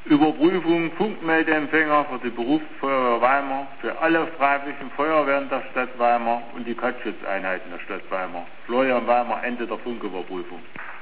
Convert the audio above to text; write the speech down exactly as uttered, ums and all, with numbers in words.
Überprüfung Funkmeldeempfänger für die Berufsfeuerwehr Weimar, für alle freiwilligen Feuerwehren der Stadt Weimar und die Kattschutzeinheiten der Stadt Weimar. Florian Weimar, Ende der Funküberprüfung.